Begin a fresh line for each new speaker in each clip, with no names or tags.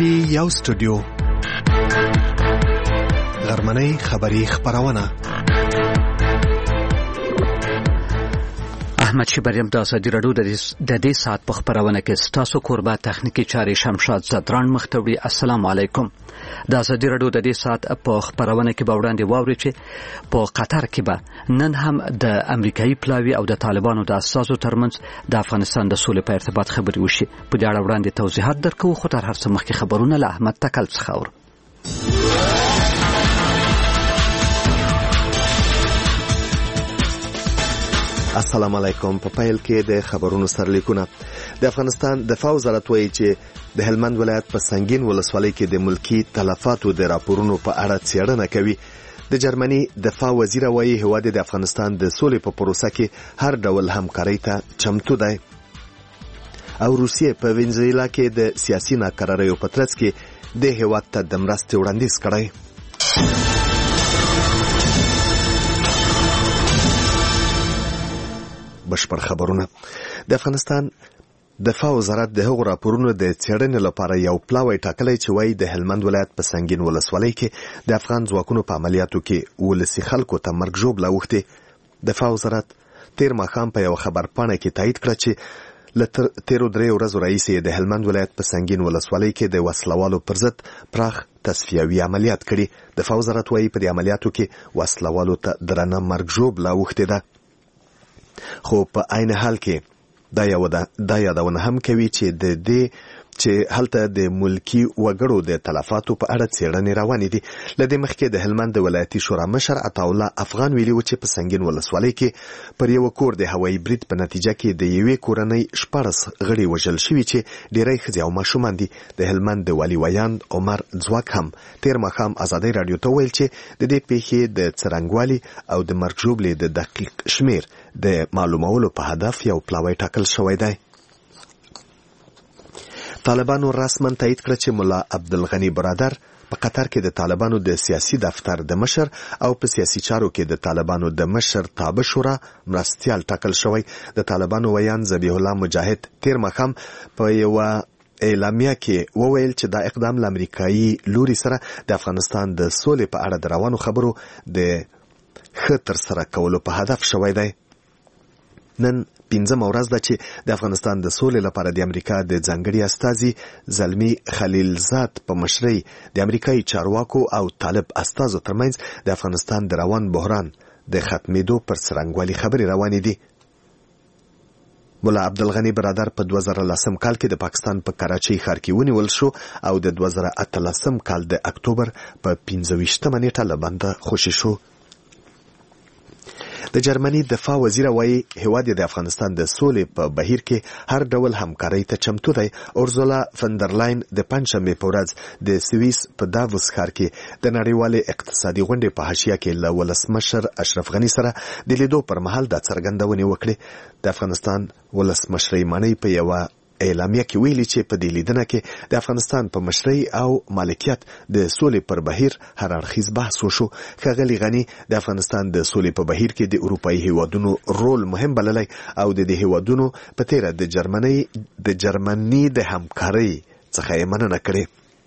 ټي یو سټوډیو غرمنۍ خبری خبرونه
احمد شبریم د ازادي راډیو د دې ساعت په خبرونه کې ستاسو قربا تخنیکی چاري شمشاد زدران مختوي. السلام علیکم. د ازادي راډیو د دې ساعت په خبرونه کې به وړاندې واوري چې په قطر کې به نن هم د امریکایي پلاوی او د طالبانو د اساسو ترمنځ د افغانستان د سولې په ارتباط خبري وشي. په دې اړه وړاندې توضیحات درکو، خو تر هر څه مخکې خبرونه له احمد تکل څخه اورو.
السلام علیکم. په پیل کې د خبرونو سرلیکونه. د افغانستان دفاع وزارت وایي چې د هلمند ولایت په سنگین ولسوالۍ کې د ملکی تلفاتو د راپورونو په اړه څېړنه کوي. د جرمني دفاع وزیر وایي هیواد د افغانستان د سولې په پروسه کې هر ډول همکارۍ ته چمتو دی. او روسیې په وینزویلا کې د سیاسي ناکراریو په ترڅ کې د هیواد ته د مرستې وړاندیز کړی. بشپړ خبرونه. د افغانستان دفاع وزارت د هغو راپورونو د څېړنې لپاره یو پلاوی ټاکلی چې وایي د هلمند ولایت په سنگین ولسوالۍ کې د افغان ځواکونو په عملیاتو کې ولسي خلکو ته مرګ ژوبله اوښتې. دفاع وزارت تیر ماښام په یو خبرپاڼه کې تایید کړه چې له تیرو 3 ورځو راهیسې د هلمند ولایت په سنگین ولسوالۍ کې د وسلوالو پر ضد پراخ تصفیوي عملیات کړي. دفاع وزارت وایي په دې عملیاتو کې وسلوالو ته درنه مرګ ژوبله اوښتې ده. خو په عین حال کې دا یادونه هم کوي چې چې هلته د ملکی وګړو د تلفاتو په اړه څېړنې روانې دي. له دې مخکې د هلمند ولایتي شورا مشر عطاالله افغان ویلي و چې په سنگین ولسوالۍ کې پر یو کور د هوایي برید په نتیجه کې د یوې کورنۍ 14 غړي وژل شوي چې ډېری ښځې او ماشومان دي. د هلمند د والي ویاند عمر ځواک هم تیر ماښام ازادۍ راډیو ته ویل چې د دې پیښې د څرنګوالي او د مرګ ژوبلې د دقیق شمیر د معلومولو په هدف یو پلاوی ټاکل شوی دی. طالبانو رسما تایید کړ چې ملا عبدالغني برادر په قطر کې د طالبانو د سیاسي دفتر د مشر او په سیاسي چارو کې د طالبانو د مشر تابع شورا مرستیال ټاکل شوی. د طالبانو ویان ذبیح الله مجاهد تیر ماښام په یو اعلامیه کې وویل چې دا اقدام له امریکایي لوري سره د افغانستان د سولې په اړه د روانو خبرو د ښه ترسره کولو په هدف شوی دی. نن 5مه ورځ ده چې د افغانستان د سولې لپاره د امریکا د ځانګړي استازي زلمی خلیلزاد په مشرۍ د امریکایي چارواکو او طالب استازو ترمنځ د افغانستان د روان بحران د ختمېدو پر څرنګوالي خبرې روانې دي. ملا عبدالغني برادر په 2010 کال کې د پاکستان په کراچۍ ښار کې ونیول شو او د 2018 کال د اکتوبر په 25مه نیټه له بنده خوشي شو. د جرمني دفاع وزیر وایي هیواد د افغانستان د سولې په بهیر کې هر ډول همکارۍ ته چمتو دی. اورزولا فندرلاین د پنجشنبې په ورځ د سویس په داووس ښار کې د نړیوالې اقتصادي غونډې په حاشیه کې له ولسمشر اشرف غني سره د لیدو پر مهال دا څرګندونې وکړې. د افغانستان ولسمشرۍ ماڼۍ په یوه اعلامیه کې ویلي چې په دې لیدنه کې د افغانستان په مشرۍ او مالکیت د سولې پر بهیر هر اړخیز بحث وشو. ښاغلي غني د افغانستان د سولې په بهیر کې د اروپایي هیوادونو رول مهم بللی او د دې هیوادونو په تیره د جرمني د همکارۍ څخه یې مننه کړې.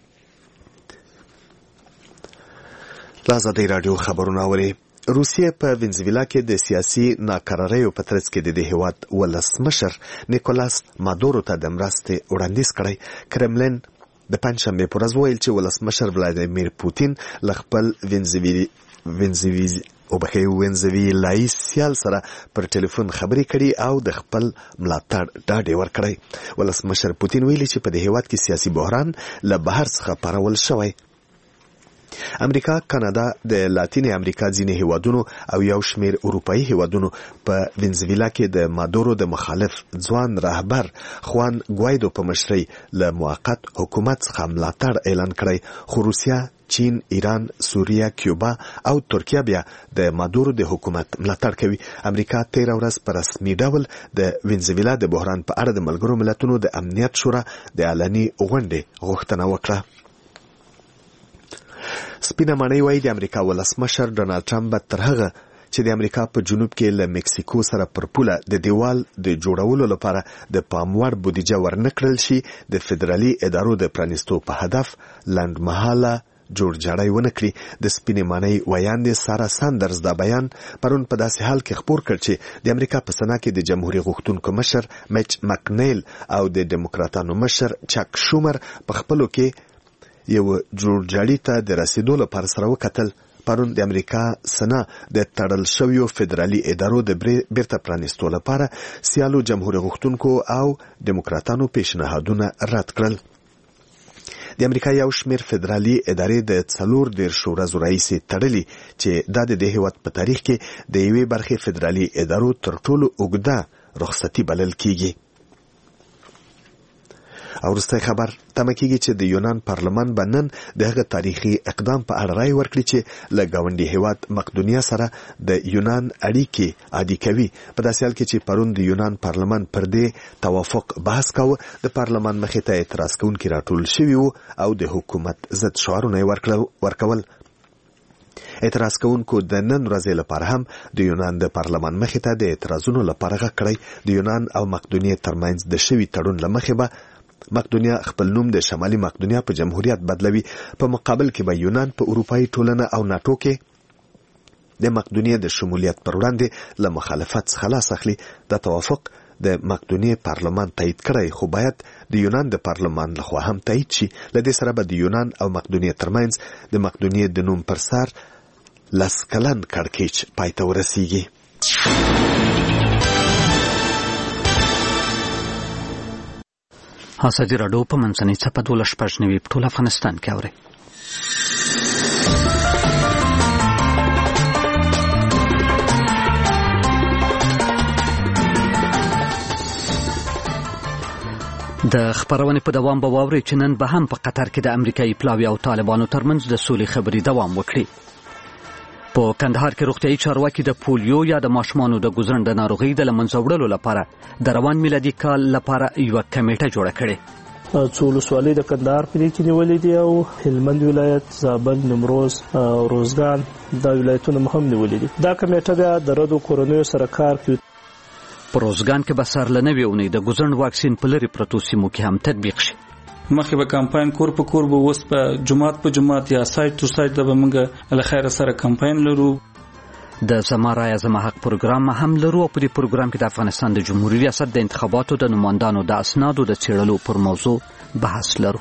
ازادي راډیو خبرونه اوري. روسیې په وینزویلا کې د سیاسي ناکراریو په ترڅ کې د دې هیواد ولسمشر نیکولاس مادورو ته د مرستې وړاندیز کړی. کرملین د پنجشنبې په ورځ ویل چې ولسمشر ولادیمیر پوتین له خپل وینزویلایي سیال سره پر ټلیفون خبرې کړي او د خپل ملاتړ ډاډ یې ورکړی. ولسمشر پوتین ویلي چې په دې هیواد کې سیاسي بحران له بهر څخه پارول شوی. امریکا، کانادا، د لاتینې امریکا ځینې هیوادونو او یو شمیر اروپایي هیوادونو په وینزویلا کې د مادورو د مخالف ځوان رهبر خوان ګوایدو په مشرۍ له موقت حکومت څخه ملاتړ اعلان کړی. خو روسیه، چین، ایران، سوریه، کیوبا او ترکیه بیا د مادورو د حکومت ملاتړ کوي. امریکا تیر ورځ په رسمي ډول د وینزویلا د بحران په اړه د ملګرو ملتونو د امنیت شورا د علني غونډې غوښتنه وکړه. سپینه ماڼۍ وایي د امریکا ولسمشر ډونالډ ټرمپ به تر هغه چې د امریکا په جنوب کې له مکسیکو سره پر پوله د دیوال د جوړولو لپاره د پاموړ بودیجه ورنکړل شي د فدرالي ادارو د پرانیستو په هدف لنډمهاله جوړجاړی ونه کړي. د سپینې معنی ویاندې سارا ساندرز دا بیان پرون په داسې حال کې خپور کړ چې د امریکا په سنا کې د جمهوریت غوښتونکو مشر میچ مکنیل او د ډیموکراتانو مشر چاک شومر په خپلو کې یو جوړجاړي ته د رسیدو لپاره سره وکتل. پرون د امریکا سنا د تړل شویو فدرالي ادارو د بیرته پرانیستو لپاره سیالو جمهوریت غوښتونکو او ډیموکراتانو پیشنهادونه رد کړل. د امریکا یو شمېر فدرالي ادارې د 14 ورځو راهیسې تړلي چې دا د هیواد په تاریخ کې د یوې برخې فدرالي ادارو تر ټولو اوږده رخصتي بلل کیږي. او وروستی خبر تمه کیږي چې د یونان پارلمان به نن د هغه تاریخي اقدام په اړه رای ورکړي چې له ګاونډي هیواد مقدونیا سره د یونان اړیکې عادي کوي. په داسې حال کې چې پرون د یونان پارلمان پر دې توافق بحث کاوه، د پارلمان مخې ته اعتراض کوونکي راټول شوي وو او د حکومت ضد شعارونه ورکول. اعتراض کوونکو د نن ورځې لپاره هم د یونان د پارلمان مخې ته د اعتراضونو لپاره غږ کړی. د یونان او مقدونیې ترمنځ د شوي تړون له مخې به مقدونیا خپل نوم د شمالي مقدونیا په جمهوریت بدلوي. په مقابل کې به یونان په اروپایي ټولنه او ناتو کې د مقدونیا د شمولیت پر وړاندې له مخالفت څخه لاس اخلي. دا توافق د مقدونیې پارلمان تایید کړی، خو باید د یونان د پارلمان لخوا هم تایید شي. له دې سره به د یونان او مقدونیې ترمنځ د مقدونیې د نوم پر سر 10 کلن کړکېچ پای ته ورسیږي.
ازادي راډیو په منځنۍ څپه 12 په ټول افغانستان کې اوري. د خبرونې په دوام به واوري چې نن به هم په قطر کې د امریکایي پلاوي او طالبانو ترمنځ د سولې خبرې دوام وکړي. په کندهار کې روغتیايي چارواکي د پولیو یا د ماشومانو د ګوزرن د ناروغۍ د له منځه وړلو لپاره د روان میلادي کال لپاره یوه کمیټه جوړه کړې.
څو ولسوالۍ د کندهار په کې نیولې دي او هلمند ولایت، زابل، نیمروز او روزګان دا ولایتونه هم نیولې دي. دا کمیټه بیا د ردو کورونیو سره کار کوي.
په روزګان کې به سرلنوي اونۍ د ګوزرن واکسین په لرې پرتو سیمو کې هم تطبیق شي.
مخکې به کمپاین کور په کور به اوس په جماعت په جماعت یا سایت تو سایت به موږ له خیره سره کمپاین لرو.
د زما رایه زما حق پروګرام هم لرو او په دې پروګرام کې د افغانستان د جمهوریت ریاست د انتخاباتو د نمائندانو د اسنادو د څېړلو پر موضوع بحث لرو.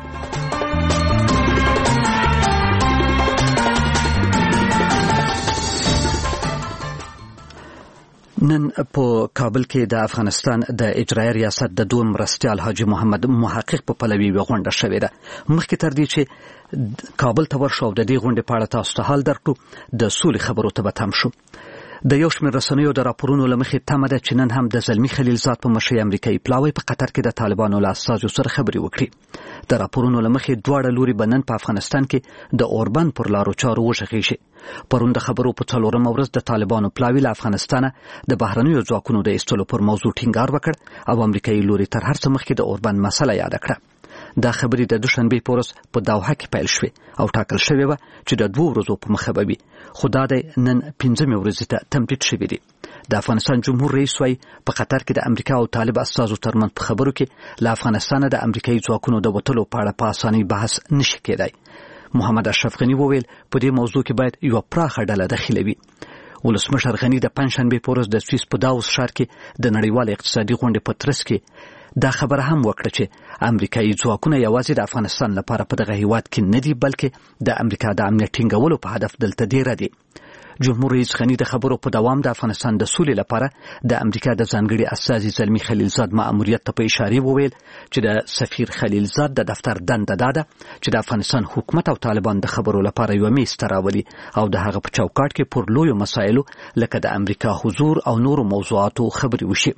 نن په کابل کې د افغانستان د اجرایي ریاست د دویم مرستیال حاجی محمد محقق په پلوي غونډه شوې ده. مخکې تر دې چې کابل ته ورشو د دې غونډې په اړه تاسو ته حال درکړو، د سولې خبرو ته به تم شو. د یو شمېر رسنیو د راپورونو له مخې تمه ده چې نن هم د زلمي خلیلزاد په مشرۍ امریکایي پلاوی په قطر کې د طالبانو له استازو سره خبرې وکړي. د راپورونو له مخې دواړه لوري به نن په افغانستان کې د اوربند پر لارو چارو وغږېږي. پرون د خبرو په 4مه ورځ د طالبانو پلاوی له افغانستانه د بهرنیو ځواکونو د ایستلو پر موضوع ټینګار وکړ او امریکایي لوري تر هر څه مخکې د اوربند مسله یاد کړه. دا خبرې د دوشنبه په ورځ په دوحه کې پیل شوې او ټاکل شوې وه چې د 2 ورځو په مخه به وي، خو دا د نن 15مې ورځې ته تمدید شوی دی. د افغانستان جمهور رئیس وايي په قطر کې د امریکا او طالب استازو ترمنځ په خبرو کې له افغانستانه د امریکایي ځواکونو د وتلو په اړه په اسانۍ بحث نشي کېدای. محمد اشرف غنی وویل په دې موضوع کې باید یو پراخه ډله داخله وي. ولسمشر غنی د پنځشنبه په ورځ د سویس په داووس ښار کې د نړیوال اقتصادي غونډې په ترڅ کې دا خبره هم وکړه چې امریکایي ځواکونه یوازې د افغانستان لپاره په دغه هیواد کې نه دي بلکې د امریکا د امنیت ټینګولو په هدف دلته ډیره دي. جمهور رئیس غنی د خبرو په دوام د افغانستان د سولې لپاره د امریکا د ځانګړي استازي زلمي خلیلزاد مأموریت ته په اشاره وویل چې د سفیر خلیلزاد د دفتر دنده ده چې د افغانستان حکومت او طالبان د خبرو لپاره یو میز ته راولي او د هغه په چوکاټ کې پر لویو مسایلو لکه د امریکا حضور او نورو موضوعاتو خبرې وشي.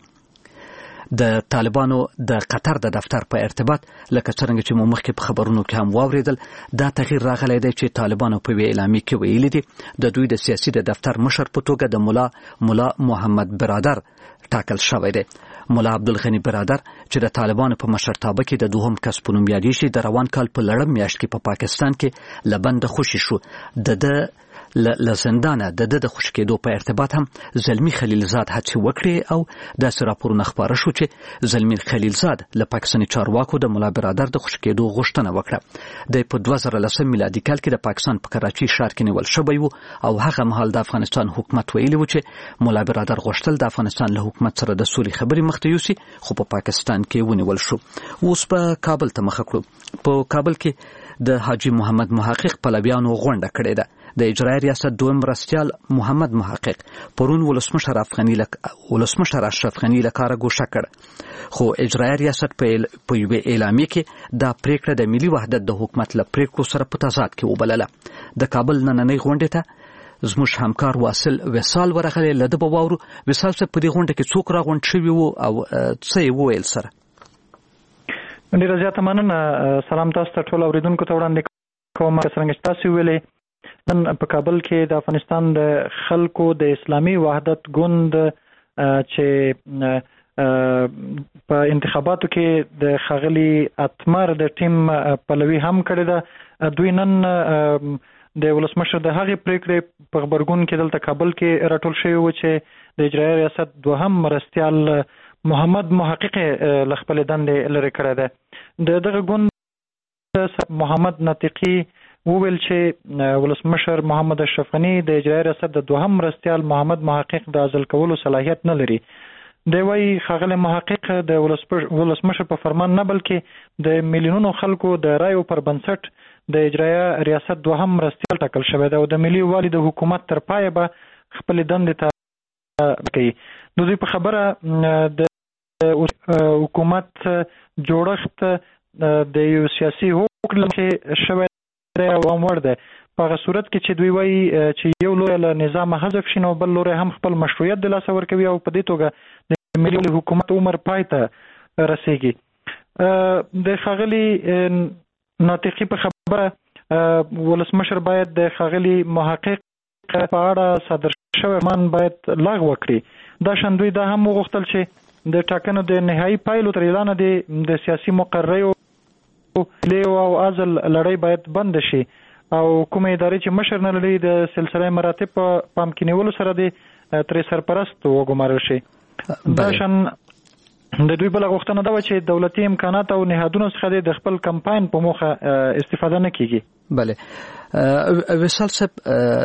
د طالبانو د قطر د دفتر په ارتباط لکه څنګه چې مو مخکې په خبرونو کې هم واوریدل، دا تغییر راغلی دی چې طالبانو په وی اعلامیه کې ویلي دي د دوی د سیاسي د دفتر مشر په توګه د مولا محمد برادر ټاکل شوی دی. مولا عبدالغنی برادر چې د طالبانو په مشرتابه کې د دوهم کس په نوم یادېږي د روان کال په لړم میاشت کې په پاکستان کې له بنده خوشي شو. د له زندانه د خوشکېدو په ارتباط هم زلمی خلیلزاد هڅه وکړي او د راپورونه خبره شو چې زلمی خلیلزاد له پاکستاني چارواکو د مولا برادر د خوشکېدو غوښتنه وکړه. د په 2010 میلادي کال کې د پاکستان په کراچي ښار کې نیول شوی و او هغه مهال د افغانستان حکومت ویلي و چې مولا برادر غوښتل د افغانستان له حکومت سره د سولې خبرې مخته یوسي، خو په پاکستان کې ونیول شو. اوس په کابل ته مخ کړو. په کابل کې د حاجی محمد محقق پلویانو غونډه کړې ده. د اجرایي ریاست دویم مرستیال محمد محقق پرون ولسمشر اشرف غنی له کاره ګوښه کړ، خو اجرایي ریاست په یوه اعلامیه کې دا پریکړه د ملي وحدت د حکومت له پریکړو سره په تضاد کې وبلله. د کابل نننۍ غونډې ته زموږ همکار واصل وصال ورغلی. لده به واورو وصال صاحب په دې غونډه کې څوک راغونډ شوي وو او څه یې وویل سره؟
ډیره زیاته مننه. سلام تاسو ته ټول اوریدونکو ته وړاندې کوم. څنګه تاسو ویلي نن په کابل کې د افغانستان د خلکو د اسلامي وحدت ګوند چې په انتخاباتو کې د خاغلی اتمر د ټیم پلوي هم کړی ده. دوی نن د ولسمشر د هغې پریکړې په خبرګون کې دلته کابل کې راټول شوي و چې د اجرایي ریاست دوهم مرستیال محمد محقق لخپل دندې لري کړی ده. دغه ګوند محمد ناطقي وویل چې ولسمشر محمد اشرف غنی د اجرایي ریاست د دوهم مرستیال محمد محقق د عزل کولو صلاحیت نه لري. دی وايي ښاغلی محقق د ولسمشر په فرمان نه بلکې د میلیونونو خلکو د رایو پر بنسټ د اجرایي ریاست دوهم مرستیال ټاکل شوی دی او د ملي والي د حکومت تر پایه به خپل دندې ته کوي. نو دوی په خبره د حکومت جوړښت د یو سیاسي حکم چې شوی او امور ده. په هغه صورت کې چې دوی وایي چې یو لوی له نظام حذف شي نو بل لوري هم خپل مشروعیت د لاسه ورکوي او په دې توګه د ملي حکومت عمر پای ته رسیږي. د ښاغلي ناطقي په خبره ولسمشر باید د ښاغلي محقق په اړه صادر شوی فرمان باید لغوه کړي. دا شان دوی دا هم وغوښتل چې د ټاکنو د نهایي پایلو تر اعلانه د سیاسي مقرریو لیو او ازل لړۍ باید بند شي او کومه ادارې چې مشر نه لري د سلسله مراتب په پام کې نیولو سره د ترې سرپرست وګمارل شي. دا شان د دوی بل غوښتنه ده چې دولتي امکانات او نهادونو څخه د خپل کمپاین په موخه استفاده نه کیږي.
بله وصال صاحب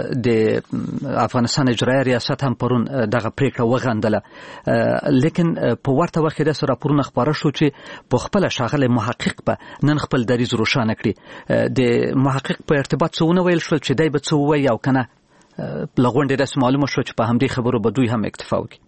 د افغانستان اجرایي ریاست هم پرون دغه پریکړه وغندله، لیکن په ورته وخت کې د راپورونه خبره شو چې په خپل ښاغلی محقق به نن خپل دریځ روښانه کړي. د محقق په ارتباط څه ونه ویل شول چې دی به څه ووایي او کنه له غونډې داسې معلومه شوه چې په همدې خبرو به دوی هم اکتفا وکړي؟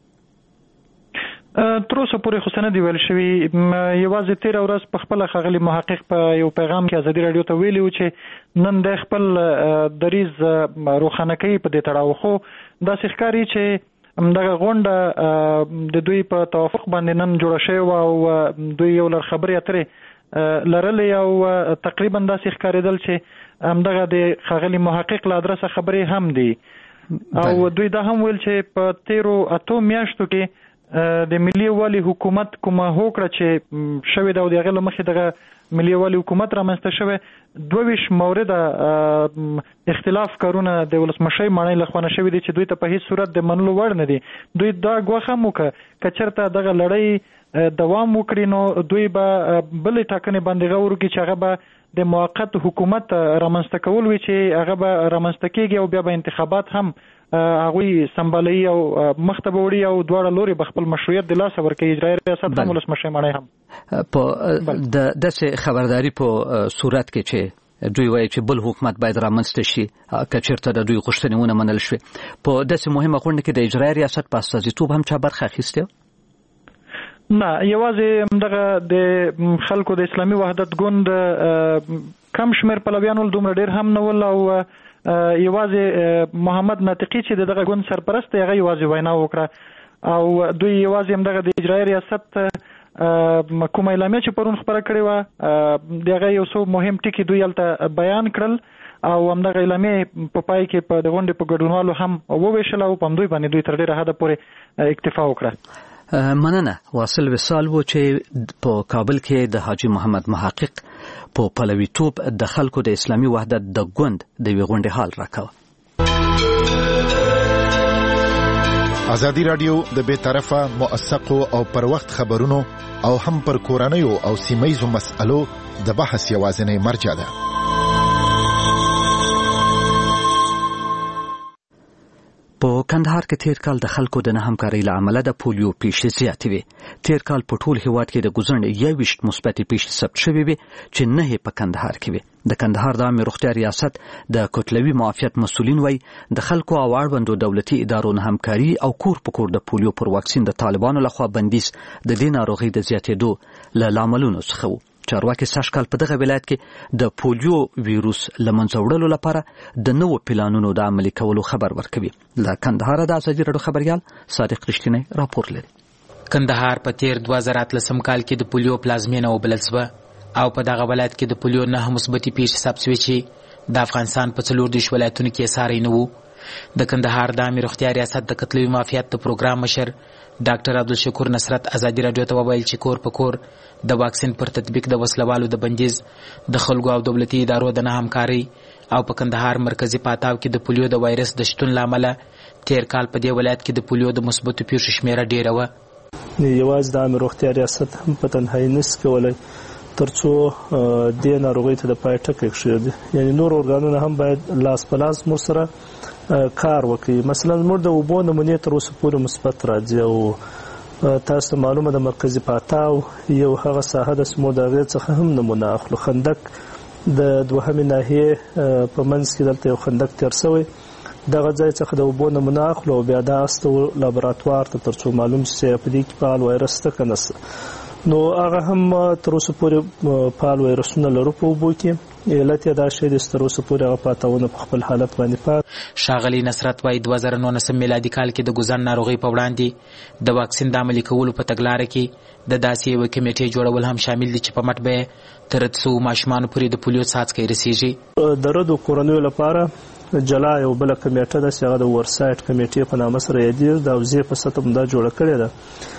تر اوسه پورې خو څه نه دي ویل شوي. یوازې تېره ورځ په خپله ښاغلي محقق په یو پیغام کې ازادي راډیو ته ویلي و چې نن د خپل دریځ روښانه کوي په دې تړاو، خو داسې ښکاري چې دغه غونډه د دوی په توافق باندې نن جوړه شوې وه او دوی یو لړ خبرې اترې لرلې او تقریبا داسې ښکارېدل چې همدغه د ښاغلي محقق له ادرسه خبرې هم دي او دوی دا هم ویل چې په تېرو 8 میاشتو کې د ملي والي حکومت کومه هوکړه چې شوې ده او د هغې له مخې دغه ملي والي حکومت رامنځته شوی 22 مورده اختلاف کارونه د ولسمشۍ ماڼۍ لخوا نه شوي دي چې دوی ته په هیڅ صورت د منلو وړ نه دي. دوی دا ګواښ هم وکړه که چېرته دغه لړۍ دوام وکړي نو دوی به بلې ټاکنې باندې غور وکړي چې هغه به د موقت حکومت رامنځته کول وي چې هغه به رامنځته کېږي او بیا به انتخابات هم هغوی سمبالوي او مخته به وړي او دواړه لورې به خپل مشروعیت د لاسه ورکوي. اجرایي ریاست هم ولسمشۍ ماڼۍ هم
په داسې خبرداري په صورت کې چې دوی وایي چې بل حکومت باید رامنځته شي که چېرته د دوی غوښتنې ونه منل شوې، په داسې مهمه غونډه کې د اجرایي ریاست په استازیتوب هم چا برخه اخیستې؟
نه، یوازې دغه د خلکو د اسلامي وحدت ګوند کم شمېر پلویانو دومره ډېر هم نه ول او یوازې محمد ناطقي چې دغه ګوند سرپرست دی هغه یوازې وینا وکړه او دوی یوازې همدغه د اجرایي ریاست کومه اعلامیه چې پرون خپره کړې وه د هغه یو څو مهم ټکي دوی هلته بیان کړل او همدغه اعلامیه په پای کې په د غونډې په ګډونوالو هم وویشل او په همدوی باندې دوی تر ډېره حده پورې اکتفا وکړه.
مننه. واصل وصال و چې په کابل کې د حاجی محمد محقق په پلویتوب د خلکو د اسلامي وحدت د ګوند د یوې غونډې حال راکاوه.
ازادي رادیو د بې طرفه موثقو او پر وخت خبرونو او هم پر کورنیو او سیمه‌یزو مسألو د بحث یوازینی مرجع ده.
په کندهار کې تیر کال د خلکو د نه همکارۍ له امله د پولیو پیښې زیاتې وې. تیر کال په ټول هیواد کې د ګوزڼ 21 مثبتې پیښې ثبت شوې وې چې 9 په کندهار کې وې. د کندهار د عامه روغتیا ریاست د کتلوي معافیت مسؤلین وایي د خلکو او اړوندو دولتي ادارو نه همکاري او کور په کور د پولیو پر واکسین د طالبانو لخوا بندیز د دې ناروغۍ د زیاتېدو له لاملونو څخه و. چارواکي سږکال په دغه ولایت کې د پولیو ویروس له منځه وړلو لپاره د نوو پلانونو د عملي کولو خبر ورکوي. له کندهار د ازادي راډیو خبريال صادق رښتینی راپور لري.
کندهار په تیر 2013 کال کې د پولیو پلازمینه وبلل شوه او په دغه ولایت کې د پولیو 9 مثبتې پیښې ثبت شوې چې د افغانستان په 14 ولایتونو کې ساري نه وو. د کندهار د عامه روغتیا ریاست د کتلوي معافیت د پروګرام مشر ډاکټر عبدالشکور نصرت ازادي راډیو ته وویل چې کور په کور د واکسین پر تطبیق د وسلوالو د بندیز د خلکو او دولتي ادارو د نه همکاري او په کندهار مرکزی پاتاو کې د پولیو د وایرس د شتون لامل تیر کال په دې ولایت کې د پولیو د مثبتو پیښو شمیره ډیره و.
یوازې د عامه روغتیا ریاست هم په تنهایی نس کولای ترڅو د ناروغۍ ته د پای ټکی کېږدي. یعنی نور ارګانونه هم باید لاس په لاس مو سره کار وکړي. مثلا موږ د اوبو نمونې تر اوسه پورې مثبت راځي او تاسو معلومه د مرکزی پاتاو یو هغه ساحه د سمو د غیر څخه هم نمونه اخلو. خندق د دوهمې ناحیې په منځ کې دلته یو خندق تیر شوی دغه ځای څخه د اوبو نمونه اخلو او بیا دا استو لابراتوار ته ترڅو معلوم شي په دې کې فعال وایرس ته کنه. نو هغه هم تر اوسه پورې فعال وایرسونه لرو په اوبو کې. علت یې دا شی د تر اوسه پورې هغه پاتاونه په خپل حالت باندې پات.
ښاغلي نصرت وايي 2019 میلادي کال کې د ګوزن ناروغۍ په وړاندې د واکسین د عملي کولو په تګلاره کې د داسې یو کمیټې جوړول هم شامل دي چې په مټ به تر څو ماشومان پورې د پولیو څاڅکي رسیږي.
د ردو کورنیو لپاره جلا یو بل کمیټه د سیاده ورسایت کمیټې په نامه سره یادیر د اوزې په ستم دا جوړ کړی ده.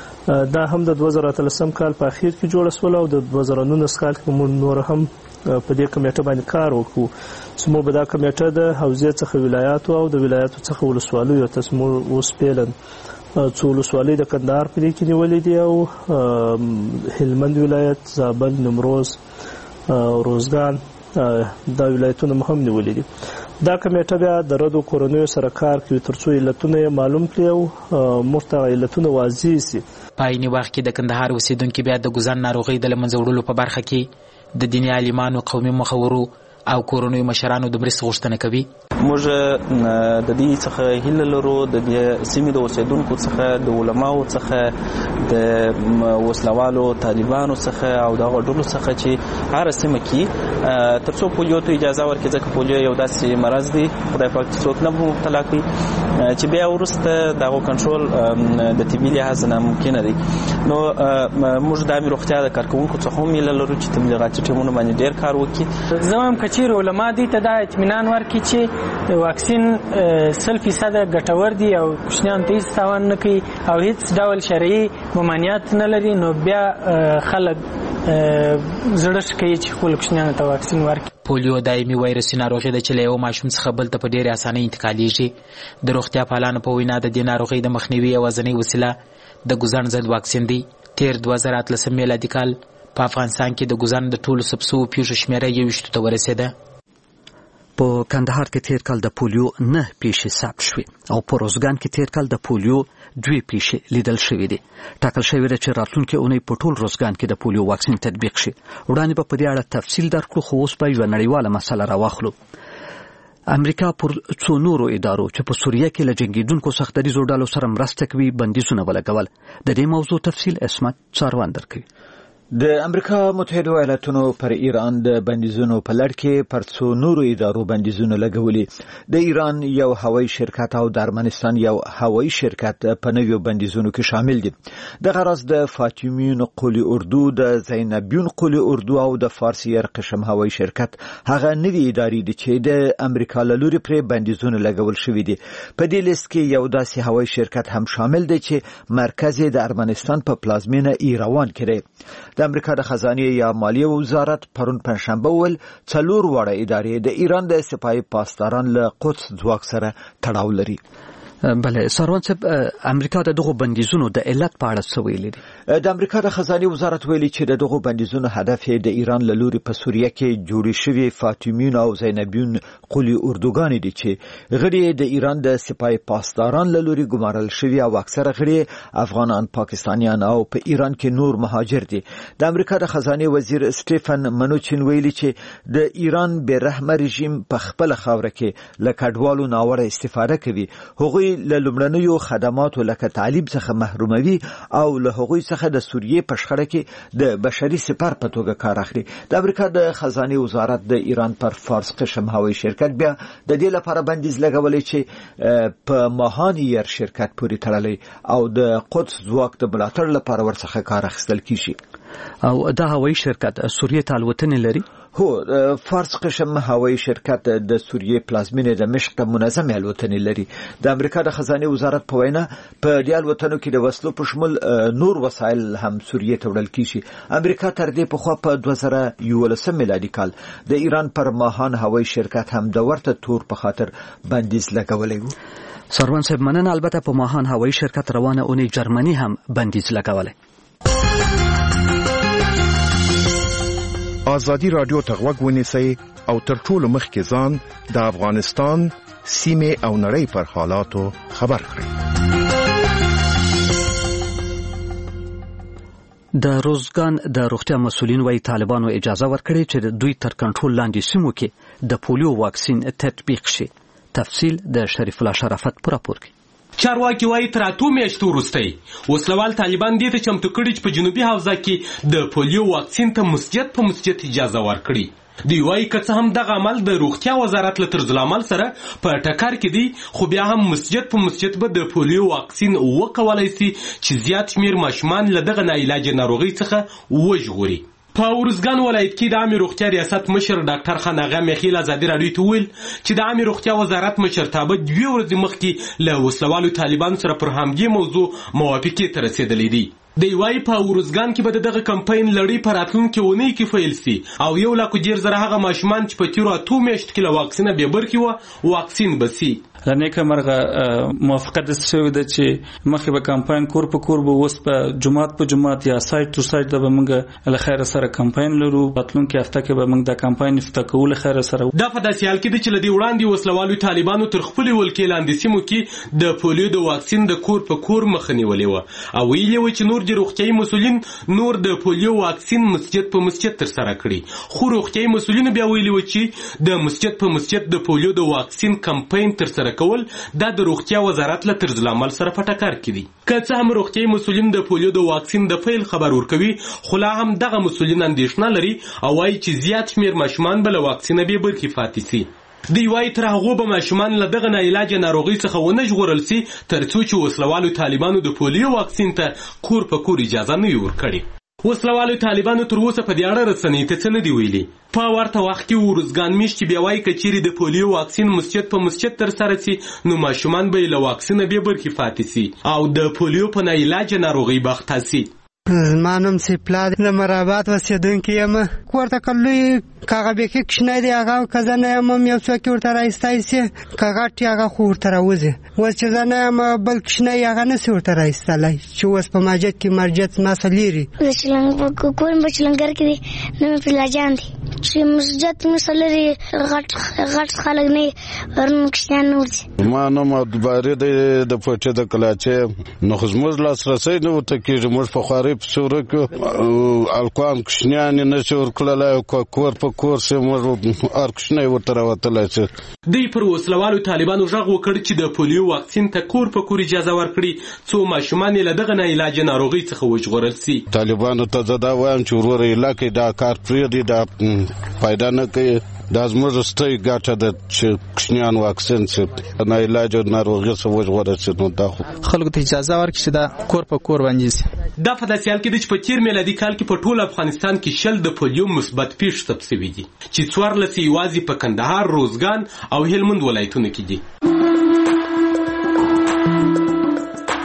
دا هم د 2013 کال په اخیر کې جوړ شول او د 2019 کال کې موږ نور هم په دې کمیټه باندې کار وکړو. سمو به دا کمیټه د حوزې څخه ولایاتو او د ولایاتو څخه ولسوالیو ته سمو وسپیلن څو ولسوالۍ د کندهار په کې نیولې دي او هلمند ولایت، زابل، نیمروز، روزګان دا ولایتونه هم نیولې دي. دا کمیټه بیا د ردو کورنیو سره کار کوي ترڅو علتونه معلوم کړي او مرتغ علتونه واضح شي.
پایني وخت کې د کندهار اوسیدونکو بیا د ګوزن ناروغۍ د لمنځه وړلو په برخه کې د دیني عالمانو، قومي مخورو او کورنیو مشرانو د مرستې غوښتنه کوي.
موږ د دې څخه هیله لرو د دې سیمې د اوسیدونکو څخه، د علماو څخه، د وسلوالو طالبانو څخه او د غډلو څخه چې هر سیمه کې ترڅو پولیو ته اجازه ورکړي، ځکه پولیو یو داسې مرض دی خدای پاک څوک نه مبتلا کړي چې بیا وروسته دغه کنټرول د طبي لحاظ ناممکن دی. نو موږ د عامه روغتیا د کارکونکو څخه هم هیله لرو چې تبلیغاتي ټیمونه باندې ډیر کار وکړي.
زموږ کچیر علما دي ته دا اطمینان ورکړي چې واکسین 100% ګټور دی او کوشنیان ته هیڅ تاوان نه کوي او هیڅ ډول شرعي ممانعت نه لري. نو بیا خلک زړه کوي چې خپل کوشنیان ته واکسین ورکړي.
پولیو دایمي وایرسي ناروغي ده چې له یو ماشوم څخه بل ته په ډېرې اسانۍ انتقالېږي. د روغتیا پالانو په وینا د دې ناروغۍ د مخنیوي یوازینۍ وسیله د ګوزن ضد واکسین دی. تیر 2013 میلادي کال په افغانستان کې د ګوزن د ټولو سبسو پیښو شمیره 21 ته ورسېده.
په کندهار کې تیر کال د پولیو 9 پیښې ثبت شوې او په روزګان کې تیر کال د پولیو 2 پیښې لیدل شوې دي. ټاکل شوې ده چې راتلونکي اونۍ په ټول روزګان کې د پولیو واکسین تطبیق شي. وړاندې به په دې اړه تفصیل درکړو، خو اوس به یوه نړیواله مسله راواخلو. امریکا پر څو نورو ادارو چې په سوریه کې له جنګیدونکو سختدریزو ډلو سره مرسته کوي بندیزونه ولګول. د دې موضوع تفصیل اسمت څاروان درکوي.
د امریکا متحده ایالاتونو پر ایران د بندیزونو په لړ کې پر څو نورو ادارو بندیزونه لګولي. د ایران یو هوایي شرکت او د ارمنستان یو هوایي شرکت په نویو بندیزونو کې شامل دي. د غرض د فاطمیون قلی اردو، د زینبیون قلی اردو او د فارسی قشم هوایي شرکت هغه نوی ادارې دي چې د امریکا له لوري پر بندیزونه لګول شوي دي. په دې لیست کې یو داسې هوایي شرکت هم شامل دی چې مرکز یې د ارمنستان په پلازمینه ایروان کې دی. د امریکا د خزانه یا مالیه وزارت پرون پنځشنبه ول 4 وړه ادارې د ایران د سپاه پاسداران له قدس ځواک سره تړاو لري.
بله سروان صاحب امریکا د دغه بندیزونو د علت په اړه څه ویلي دي؟
د امریکا د خزانه وزارت ویلي چې د دغه بندیزونو هدف د ایران له لوري په سوریه کې جوړې شوې فاطمیون او زینبیون قولي اردوګان دي چې غړي د ایران د سپاه پاسداران له لوري ګمارل شوي او اکثره غړي افغانان پاکستانیان او په ایران کې نور مهاجر دي. د امریکا د خزانه وزیر سټيفن منوچین ویلي چې د ایران بیرحمه رژیم په خپل خاوره کې له کډوالو ناوړه استفاده کوي. هغوی له لومړنیو خدماتو لکه تعلیم څخه محروموي او له هغوی څخه د سوریې په شخړه کې د بشري سپر په توګه کار اخلي. د امریکا د خزانه وزارت د ایران پر فارس قشم هوایي شرکت بیا د دې لپاره بندیز لګولې چې په ماهان ایر شرکت پورې تړلې او د قدس ځواک د ملاتړ لپاره ورڅخه کار اخیستل کیږي.
او دا هوایي شرکت سوریې ته الوتنې لري؟
هو فارس قشم هوایي شرکت د سوریې پلازمینه د مشق ته منظم الوتنې لري. د امریکا د خزانه وزارت په وینا په دې الوتنو کې د وسلو په شمول نور وسایل هم سوریې ته وړل کیږي. امریکا تر دې په خوا په 2011 میلادي کال د ایران پر ماهان هوایي شرکت هم د ورته تور په خاطر بندیز لګولې و.
سروان صاحب مننه. البته په ماهان هوایي شرکت روانه اونۍ جرمني هم بندیز لګولې.
ازادي رادیو ته غوږ ونیسئ او تر ټولو مخکې ځان د افغانستان سیمې او نړۍ پر حالاتو خبر کړئ.
د روزګان د روغتیا مسولین وايي طالبانو اجازه ورکړې چې دوی تر کنټرول لاندې سیمو کې د پولیو واکسین تطبیق شي. تفصیل د شریف الله شرافت پر راپور کې.
چارواکي وايي تر 8 میاشتو وروسته وسلوال طالبان دې ته چمتو کړي چې په جنوبي حوزه کې د پولیو واکسین ته مسجد اجازه ورکړي. دی وايي که څه هم دغه عمل د روغتیا وزارت له طرزالعمل سره په ټکر کې دی، خو بیا هم مسجد به د پولیو واکسین وکولای شي چې زیات شمیر ماشومان له دغه ناعلاج ناروغي څخه وژغوري. په ورزګان ولایت کې د عامه روغتیا ریاست مشر ډاکټر خان اغا میخیل ازادي راډیو ته ویل چې د عامه روغتیا وزارت مشرتابه 2 ورځې مخکې له وسلوالو طالبان سره پر همدې موضوع موافقې ته رسیدلې دي. دی وايي په ورزګان کې به دغه کمپاین لړۍ په راتلونکي اونۍ کې پیل شي او 1,000,000 هغه ماشومان چې په تیرو 8 میاشتو کې له واکسینه بې برخې وو واکسین به شي.
لنیکه مرغه موافقت شوې ده چې مخکې به کمپاین کور په کور به اوس په جماعت یا سایت تو سایت به موږ له خیر سره کمپاین لرو. راتلونکي هفته کې به موږ د کمپاین افتتاح کول خیر سره.
دا په داسې حال کې ده چې له دې وړاندې وسلوالو طالبانو تر خپل ولکې لاندې سیمو کې د پولیو د واکسین د کور په کور مخه نیولې وه او ویلي وو چې نور د روغتیايي مسؤلین نور د پولیو واکسین مسجد په مسجد تر سره کړي، خو روغتیايي مسؤلین بیا ویلي وو چې د مسجد په مسجد د پولیو د واکسین کمپاین تر سره کول دا د روغتیا وزارت له طرزالعمل سره په ټکر کې دي. که څه هم روغتیايي مسؤلین د پولیو د واکسین د پیل خبر ورکوي، خو لا هم دغه مسؤلین اندېښنه لري او وايي چې زیات شمیر ماشومان به له واکسینه بې برخې پاتې شي. دی وايي تر هغو به ماشومان له دغه ناعلاجه ناروغۍ څخه ونه ژغورل شي تر څو چې وسلوالو طالبانو د پولیو واکسین ته کور په کور اجازه نه وي ورکړې. وسلوالو طالبانو تر اوسه په دې اړه رسنۍ ته څه نه دي ویلي. په ورته وخت کې ورزګان میشت بیا وايي که چیرې د پولیو واکسین مسجد په مسجد تر سره شي نو ماشومان به له واکسینه بې برخې پاتې شي او د پولیو په ناعلاجه ناروغۍ به اخته شي.
زما نوم سیپلا دی، د مرابات اوسېدونکی یم. کور ته که لوی که هغه بیخي کوچنی دی هغه که زه نه یم هم یو څوک ورته رایستی شي، که غټ یې هغه خو ورته راوځي. اوس چې زه نه یم بل کوچنی هغه نه شي ورته رایستلی چې اوس په مسجد کې مرجد زما څه لرې
کور مې په چلنګر کې دی، نوم مې فلاجان دی چې مسجد مې څه لرې غټ خلک نه ورن کوچنیان نه ورځي.
ما نوم عبدالباري دی د پوټې د کلاچې نو خو زموږ لاسرسی نه ورته کېږي. موږ په خوارۍ په سوره کې الکوان کوچنیان یې نه شي ورکړلی، کور په کور سي موږ هر کوچنی ورته راوتلی شي.
دوی پر وسلوالو طالبانو غږ وکړ چې د پولیو واکسین ته کور په کور اجازه ورکړي څو ماشومان یې له دغه ناعلاجه ناروغۍ څخه وژغورل شي.
طالبانو ته زه دا وایم چې وروره علاقې دا کار پرېږدي، دا پیدا نه کوي. دا زموږ ستۍ ګټه ده چې کوچنیان واکسین شي، ناعلاجه ناروغۍ څخه وژغورل شي. نو دا
خلکو ته اجازه ورکړي چې دا کور په کور باندې شي.
دا په داسې حال کې ده چې په تیر میلادي کال کې په ټول افغانستان کې 10 د پولیو مثبت پیښې ثبت شوي دي چې 14 یوازې په کندهار، روزګان او هلمند ولایتونو کې دي.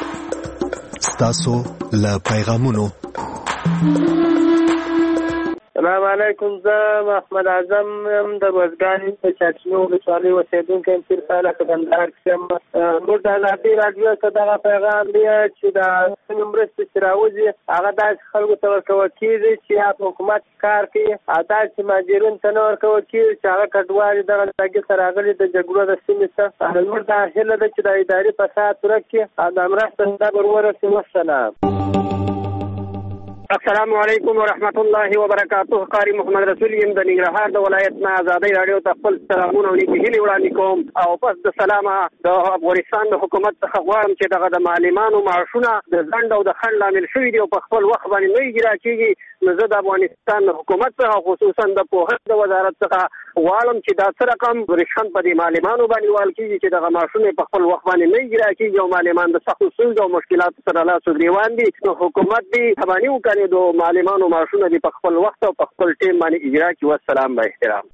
ستاسو له پیغامونو
سلام علیکم. زه محمد اعظم د وزګان په چاټنو ولسوالۍ اوسېدونکی یم. تیر کال په کندهار کې یم. موږ د ازادي راډیو څخه دغه پیغام دی چې د مرستې چې راوځي هغه داسې خلکو ته ورکول کېږي چې په حکومت کار کوي، او داسې مهاجرینو ته نه ورکول کېږي چې هغه کډوالي دغه لاګي ته راغلي د جګړو د سیمې څخه. زموږ دا هیله ده چې د اداري فساد ورک کړي او د مرستې دا ورورسي. والسلام.
السلام علیکم ورحمت الله وبرکاته. قاری محمد رسول یم د ننګرهار د ولایت نه ازادي راډیو ته خپل سلامونه او نیکې هیلې وړاندې کوم. او پس د سلامه د افغانستان د حکومت څخه غواړم چې دغه د معلمانو معاشونه د ځنډ او د خنډ لامل شوي دي او په خپل وخت باندې نه اجرا کېږي. نو زه د افغانستان د حکومت څخه خصوصا د پوهنې د وزارت څخه غواړم چې دا څه رقم ریشخند په دې معلمانو باندې وال کېږي چې دغه معاشونه په خپل وخت باندې نه اجرا کېږي او معلمان د سختو ستونزو او مشکلاتو سره لاس و ګرېوان دي. نو حکومت دې تباني وکړي د معلمانو معاشونه دې په خپل وخت او په خپل ټیم باندې اجرا کړي. والسلام. با احترام.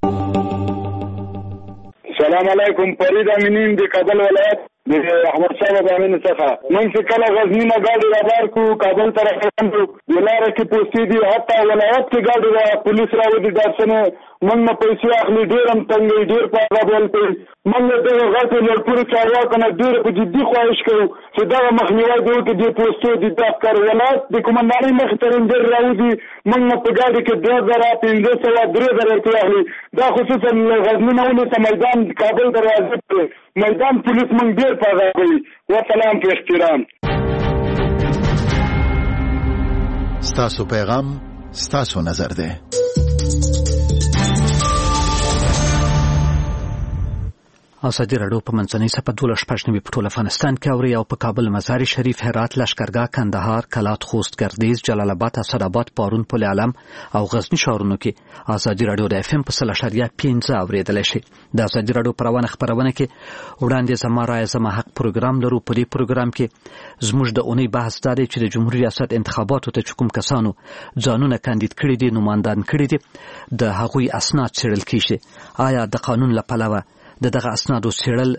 السلام علیکم. فرید امینین د کابل ولایت د احمد شاه بابا امین څخه. من چې کله غزنی نه گاډي رابار کو کابل ته راغلو د لارې کې پوسټې دي، حتی ولایت کې گاډي را پولیس راوړي داسنه من نه پیسې اخلي. ډېرم تنګي ډېر په غوړل په من دغه غټ لړپور چاروا کنه ډېر په جدي خواهش کوي چې دا مخنیوي دی چې د پوسټو د دفتر ولایت د کومندانۍ مخ ترين ډېر راوځي. من په گاډي کې 2500 3000 روپۍ اخلي. دا خصوصا غزنی نه ولې میدان کابل دروازه میدان پولیس من ډېر پاغا کوي. والسلام. په احترام.
ستاسو پیغام ستاسو نظر ده.
ازادي راډیو په منځنۍ سپه 12 په ټول افغانستان کې اوري او په کابل، مزار شریف، هرات، لشکرګاه، کندهار، کلات، خوست، ګردیز، جلال آباد، اسداباد، پارون، پل علم او غزنی ښارونو کې ازادي راډیو د FM په 100.5 اوریدل شي. د ازادي راډیو پروانه خبرونه کې وړاندې زما رای زما حق پروګرام لرو. په دې پروګرام کې زموږ د اونۍ بحث دی چې د جمهوریت ریاست انتخاباتو ته کوم کسانو ځانونه کاندید کړي دي، نوماندان کړي دي، د هغوی اسناد څېړل کیږي. آیا د قانون لپاره دغه اسنادو څېړل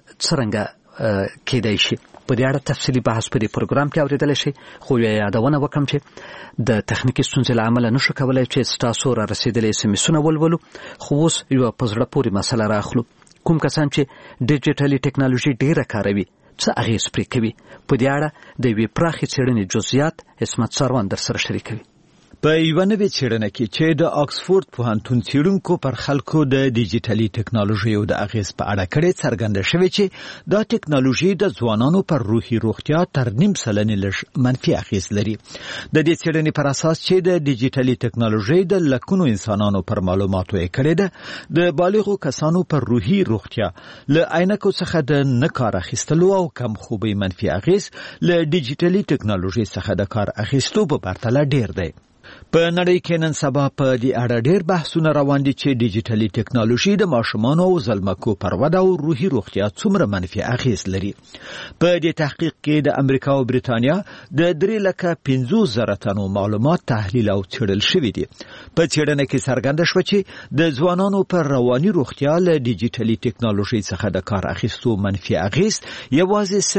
څرنګه کېدای شي؟ په دې اړه تفصیلي بحث په دې پروګرام کې اوریدل شي. خو یادونه وکړم چې د تخنیکی ستونزې له امله نشو کولای چې تاسو را رسیدلې SMS-ونه ولولو. خو اوس یو په زړه پورې مسله راخلو. کوم کسان چې ډیجیټلي ټیکنالوژي ډیره کاروي څه اغیز پرې کوي؟ په دې اړه د یوې پراخې څېړنې جزئیات عصمت سروان در سره شریکوي.
په یو نوې څېړنه کې چې د آکسفورد پوهنتون څېړونکو پر خلکو د ډیجیټلي ټیکنالوژي او د اغیز په اړه کړې څرګنده شوې چې دا ټیکنالوژي د ځوانانو پر روحي روغتیا تر 0.5% لږ منفي اغیز لري. د دې څېړنې پر اساس چې د ډیجیټلي ټیکنالوژي د لکونو انسانانو پر معلوماتو یې کړې ده، د بالغو کسانو پر روحي روغتیا له عینکو څخه د نه کار اخیستلو او کم خوبۍ منفي اغیز له ډیجیټلي ټیکنالوژي څخه د کار اخیستو په پرتله ډیر دی. په نړۍ کې نن سبا په دې اړه ډېر بحثونه روان دي چې ډیجیټلي ټیکنالوژي د ماشومانو او زلمکو پر وده او روحي روغتیا څومره منفي اغیز لري. په دې تحقیق کې د امریکا او بریتانیا د 3,50,000 تنو معلومات تحلیل او څېړل شوي دي. په څېړنه کې څرګنده شوه چې د ځوانانو پر رواني روغتیا له ډیجیټلي ټیکنالوژي څخه د کار اخیستو منفي اغیز یوازې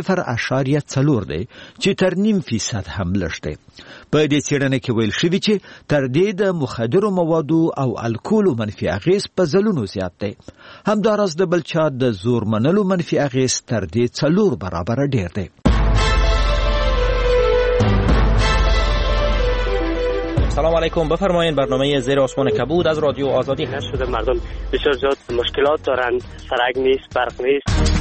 0.4 دی چې تر 0.5% هم لږ دی. په دې څېړنه کې ویل شوي چې تر دې د مخدرو موادو او الکولو منفي اغیز په ځلونو زیات دی. همداراز د بل چا د زور منلو منفي اغیز تر دې 4 برابر ډیر دی.
سلام علیکم. بفرمایید. برنامه زیر آسمان کبود از رادیو آزادی هست.
شده مردم بسیار زیاد مشکلات دارند، سرک نیست، برق نیست.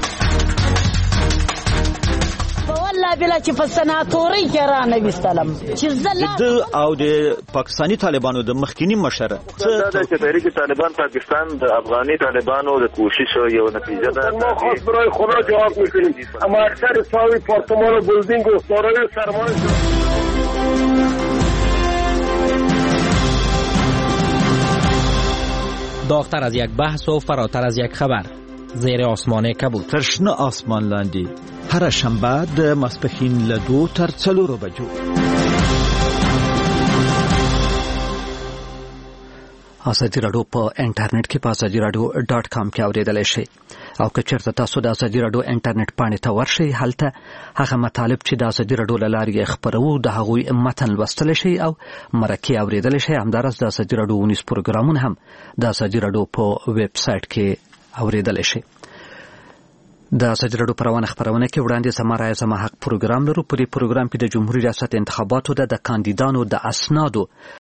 والله بلا چې په سناتوري کې را نه وستلم چې
د او د پاکستانی طالبانو د مخکینی مشر
چې تحریک طالبان پاکستان د افغاني طالبانو د کوشش یو نتیجه ده.
ما خاص برای خدا جواب میکنیم، اما اکثر ساوی پارتمان و بلدینگ و دارای سرمایه
داغتر از یک بحث و فراتر از یک خبر. زیر آسمان کبود.
ترشنه آسمان لاندی هر شنبه د ماسپښین له 2 تر 4 بجو.
ازادي رادیو په انټرنیټ کې په azadiradio.com کې اوریدلای شئ او که چېرته تاسو د ازادي رادیو انټرنیټ پاڼې ته ورشئ هلته هغه مطالب چې د ازادي رادیو له لارې خپروو د هغوی متن لوستلی شئ او مرکې اوریدلی شئ. همداراز د ازادي رادیو ونیز پروګرامونه هم د ازادي رادیو په ویب سایټ کې اوریدلی شئ. د ازادي رادیو پروانه خبرونه کې وړاندې زما رایه زما حق پروګرام لرو. په دې پروګرام کې د جمهوریت ریاست انتخاباتو د کاندیدانو د اسنادو